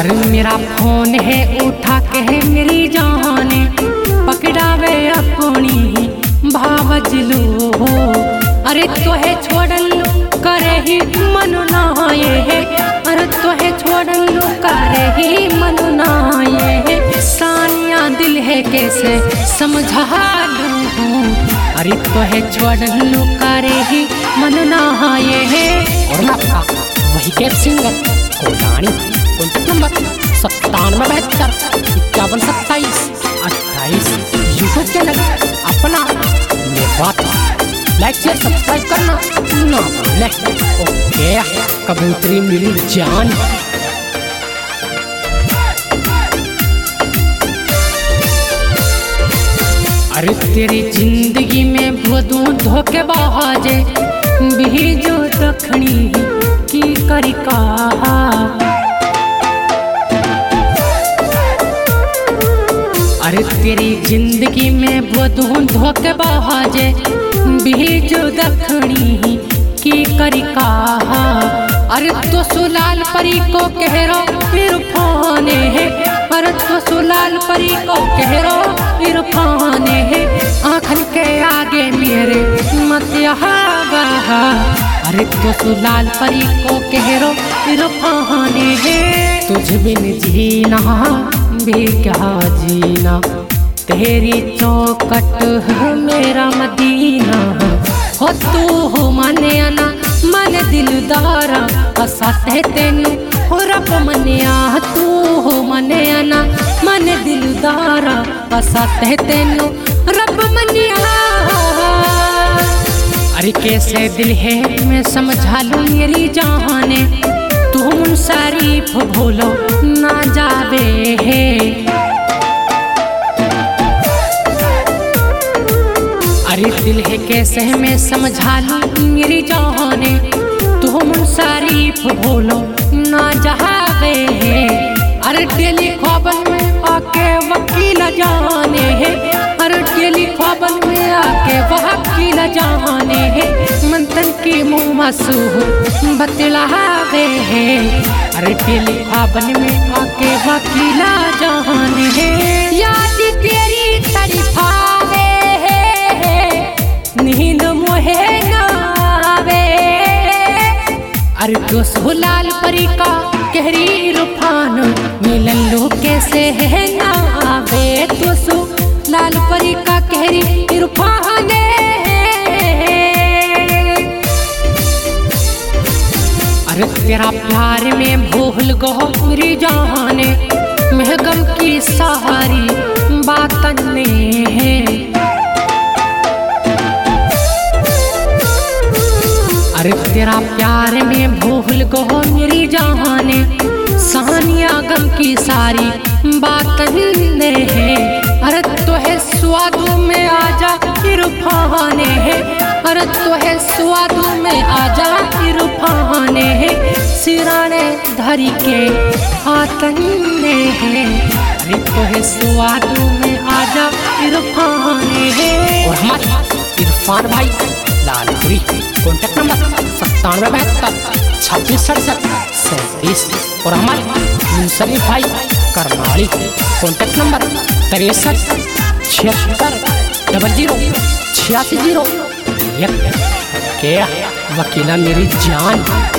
अरे मेरा फोन है उठा के है मेरी जाने पकड़ावे अपनी भावजलू हो। अरे तो है छोड़न करे ही मन नाये है। अरे तो है छोड़न करे ही मन नाये है। सानिया दिल है कैसे समझा लूं। अरे तो है छोड़न करे ही मन नाये है। और ना वही कैब सिंगर कोडानी कॉन्टैक्ट नंबर 9772512728 यूट्यूब चैनल अपना निर्वात लाइक शेयर सब्सक्राइब करना ना भूलें। ओके कबूतरी मिली जान। अरे तेरी जिंदगी में भोदू धोखेबाजे बीजो दखनी की करिका। अरे तेरी जिंदगी में भोदू धोखेबाजे बीजो दखनी की करिका। अरे तो सुलाल परी को कहरो इरफाने है। अरे तो सुलाल परी को कहरो इरफाने है। आँखन के आगे मेरे मत यहाँ। अरे तो सुलाल परी को कहरो इरफाने है। तुझ बिन जीना भी क्या जीना तेरी चौकट है मेरा मदीना। हो तू हो माने आना मन दिलदारा हसाते तेनू हो रब मनिया। तू हो माने आना मन दिलदारा हसाते तेनू रब मनिया। अरे कैसे दिल है मैं समझा लूं मेरी जाने। तुम शरीफ भूलो ना जावे है। अरे दिल है कैसे मैं समझा लूं मेरी जाने। तुम शरीफ भूलो ना जावे है। अरे डेली ख्वाबन में आके वकील जाने है। अरे डेली ख्वाबन में आके वकील जाने है। मंथन की मुँह मासूम बतलावे है। अरे डेली ख्वाबन में आके वकील जाने है। याद तेरी तड़पावे नींद मोहे नावे। अरे तो सुलाल परी का कहरी इरफान मिलन लो कैसे है नावे। तो सुलाल परी का कहरी इरफान। अरे तेरा प्यार में भूल गो मेरी जाने महगम की सारी बातन में है। अरे तेरा प्यार में भूल गो मेरी जाने सानिया गम की सारी बातन में है। अरे तो है स्वादों में आजा इरफाने है। अरे तो है स्वादों में आजा इरफाने है। सिराने धरी के हाथन में है। अरे तो है स्वादों में आजा इरफाने है। और हमारे इरफान भाई लालपुरी कॉन्टैक्ट नंबर 9772266737। और हमारे मुंसलिफ भाई करनाली कॉन्टैक्ट नंबर 6376008601। क्या वकीला मेरी जान।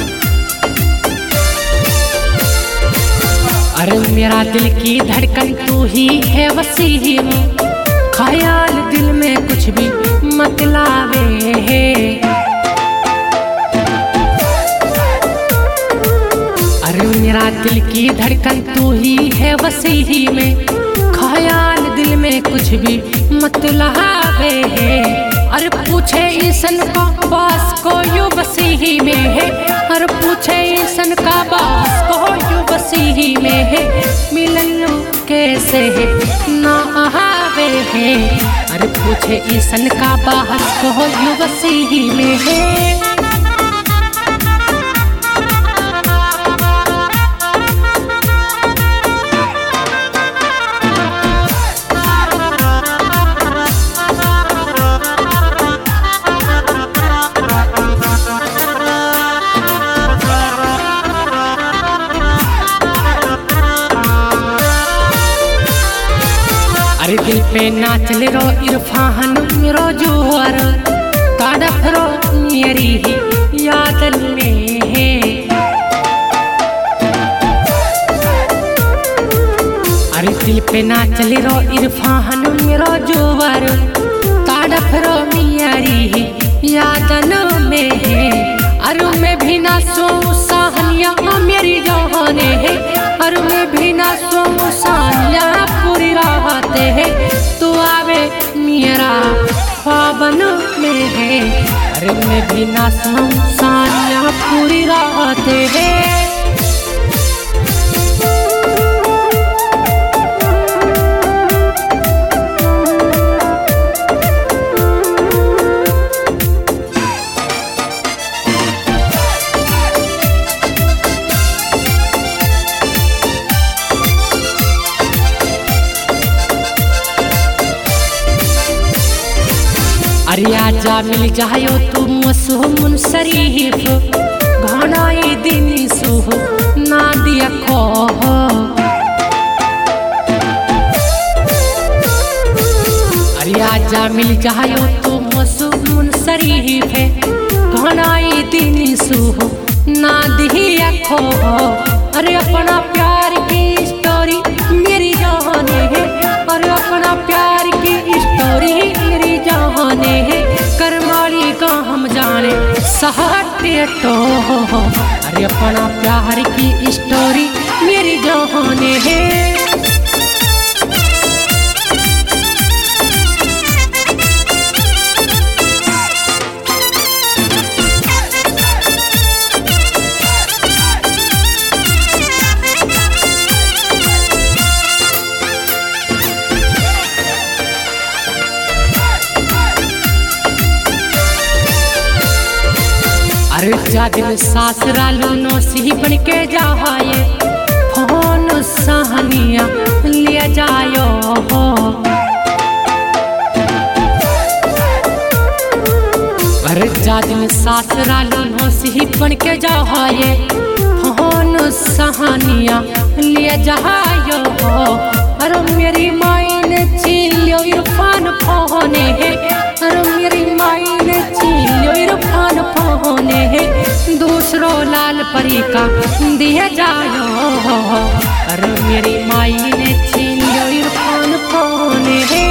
अरे मेरा दिल की धड़कन तू ही है वसीम। ख्याल दिल में कुछ भी मत लावे है। अरे मेरा दिल की धड़कन तू ही है वसीही में। ख्याल दिल में कुछ भी मत लावे है। अरे पूछे ईसन का बास को यू वसीही में है। अरे पूछे ईसन का बास को यू वसीही में है। मिलन कैसे है ना आवे है। अरे पूछे ईसन का बास को यू वसीही में है। पे नाचले रो इरफान मेरो जोर तड़प रो मेरी याद में है। अरे दिल पे नाचले रो इरफान मेरो जोर तड़प रो मेरी यादन में है। अरे मैं भी ना सोऊं साहनिया मेरी जहाने है। अरे मैं भी ना सोऊं साहनिया पूरी राहत है। तू आवे मेरा ख्वाबन में है। अरे मैं भी ना सोऊं साहनिया पूरी राहत है। अरे आजा मिल जायो तुम सुमन शरीफ घनाई दिन सुह ना दिया खो। अरे आजा मिल जायो तुम सुमन शरीफ घनाई दिन सुह ना दिया खो। अरे अपना प्यार की स्टोरी मेरी जाने है। अरे अपना प्यार की स्टोरी मेरी जाने है। करमाली का हम जाने सहटे तो। अरे अपना प्यार की स्टोरी मेरी जाने है। अरे जादिन सासरा लूनो सी बन के जाए फोन सहनिया ले जायो। अरे जादिन सासरा लूनो सी बन के जाए फोन सहनिया ले जायो। अरे मेरी माई ने छीन लियो इरफान फोन है। अरे मेरी माई ने छीन लियो इरफान फोन है। दूसरो लाल परी का दिया जायो। अरे मेरी माई ने छीन लियो इरफान फोन है।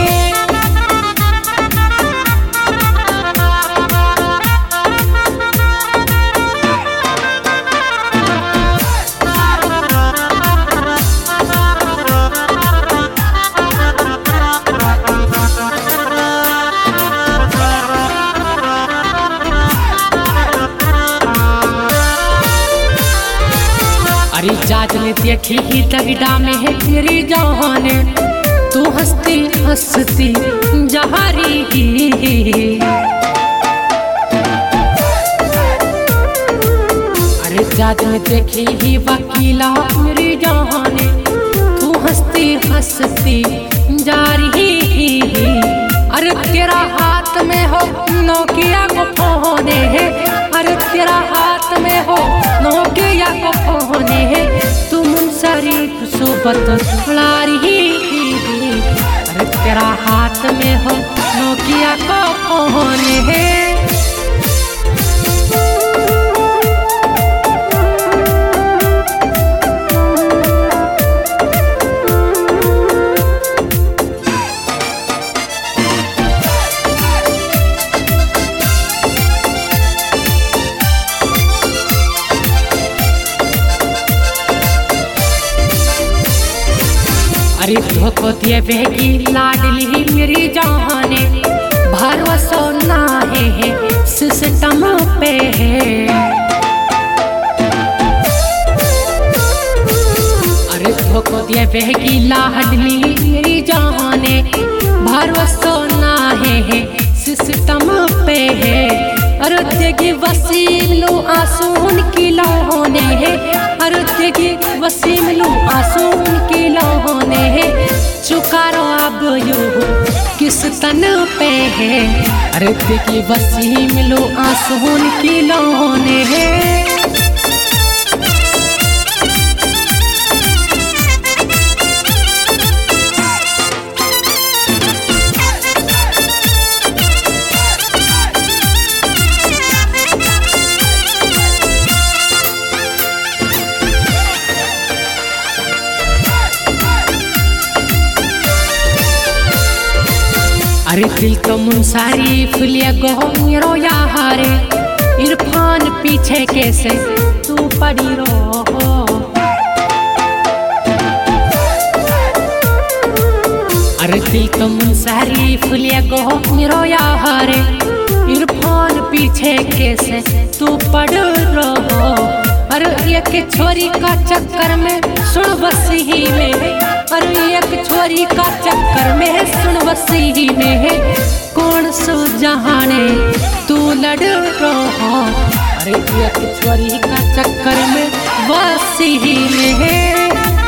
अरे जाज ने देखी ही तगड़ा में है तेरी जान तू हंसती हंसती जहारी। अरे जाज ने देखी ही वकीला मेरी जान तू हंसती हंसती जारी। अरे तेरा हाथ में हो नोकिया को फोन है। अरे तेरा हाथ में हो नोकिया को फोन है। तुम शरीफ सुबत लारी। अरे तेरा हाथ में हो नोकिया को फोन है। अरे धोखो दिए बेगी लाडली मेरी जाने भरोसा ना है सिस्टम पे है। अरे धोखो दिए बेगी लाडली मेरी जाने भरोसा ना है सिस्टम पे है। अरे तेगी वसीम लो आंसू की लौने है। अरे तेगी वसीम लो आंसू की लौने है। चुकारो अब यू किस तन पे है। अरे तेगी वसीम लो आंसू की लौने है। अरे दिल तो मुंसारी फुलिया गो मेरो यारे, इरफान पीछे कैसे तू पड़ी रो। अरे दिल तो मुंसारी फुलिया गो मेरो यारे, इरफान पीछे कैसे तू पड़ रहो। अरे एक छोरी का चक्कर में सुन वसी में, अरे एक छोरी का चक्कर में सुन वसी में कौन सो जहाने तू लड़ रहो। अरे एक छोरी का चक्कर में वसी में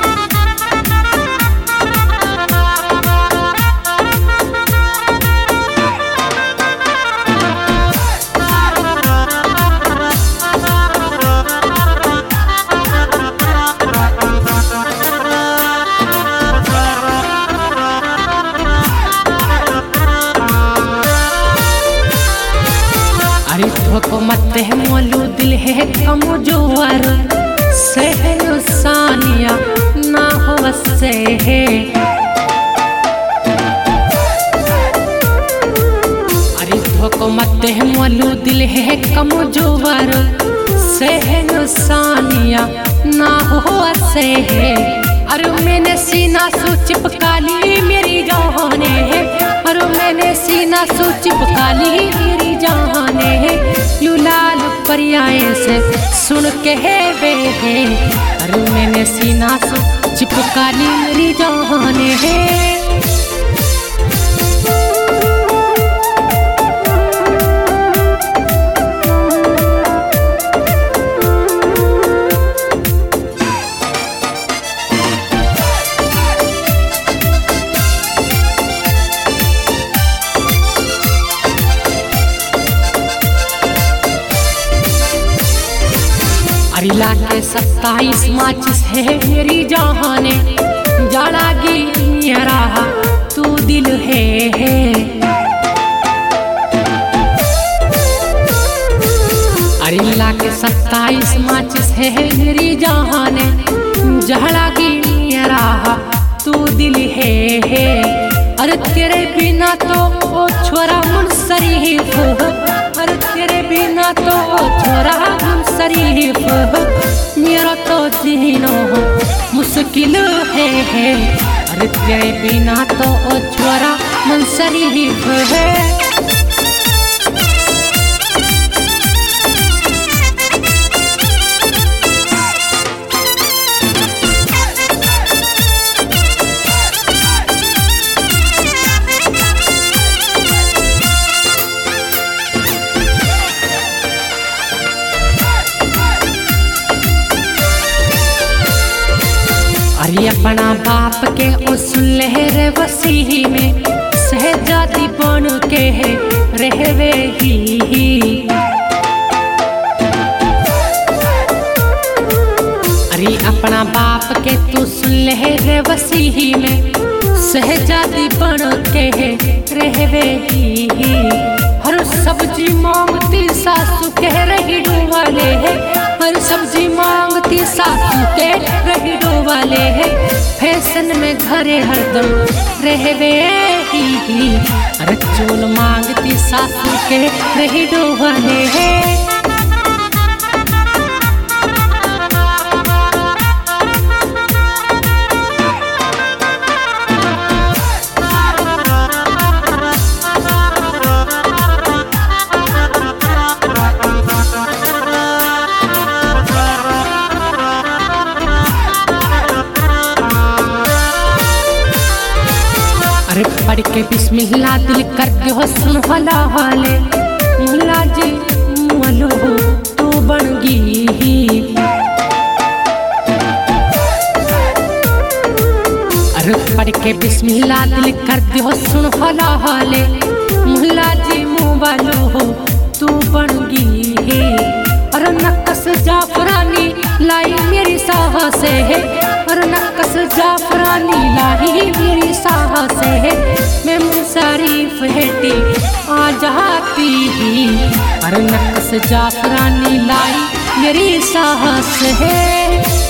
को मत है मोलू दिल है कमजोर, सहलो सानिया ना हो वसे है। अरे को मत है मोलू दिल है कमजोर, सहलो सानिया ना हो वसे है। अरे मैंने सीना सो चिपका ली मेरी जाने है, अरे मैंने सीना सो चिपका ली मेरी जाने है। यू लाल परियाए से सुन के है वे है, अरे मैंने सीना सो चिपका ली मेरी जाने है। अरिला के 27 माचिस है मेरी जाने, जालागी मेरा तू दिल है। अरिला के 27 माचिस है मेरी जाने, जालागी मेरा तू दिल है। अरे तेरे बिना तो ओ छोरा मुनसरीफ, अरे तेरे बिना तो ओ छोरा मुनसरीफ, मेरा तो जीना मुश्किल है। अरे तेरे बिना तो ओ छोरा मुनसरीफ है। अरे अपना बाप के उस लहर वसी में सहजादी बन के रहवे ही। अरे अपना बाप के तू लहर वसी में सहजादी बन के रहवे ही। हर सब्जी मांगती सासू कह रही डूवाले है, हर सब्जी मांगती सासू कह रही डूवाले है। फैशन में घरे हरदम रहवे ही, अरे चोल मांगती सासू कह रही डूवाले है। अरे पढ़ के बिस्मिल्लाह दिल कर दो सुन भला हाले, मुला जी मुलो तू बन गई। अरे पढ़ के बिस्मिल्लाह दिल कर दो सुन भला हाले, मुला जी मुलो तू बन गई। अरे नक्कस जाफरानी लाई मेरी साहस है, अरे नक्कस जाफरानी लाई मेरी साहस है। मैं मुनसरीफ हेटी आ जाती ही, अरे नक्कस जाफरानी लाई मेरी साहस है।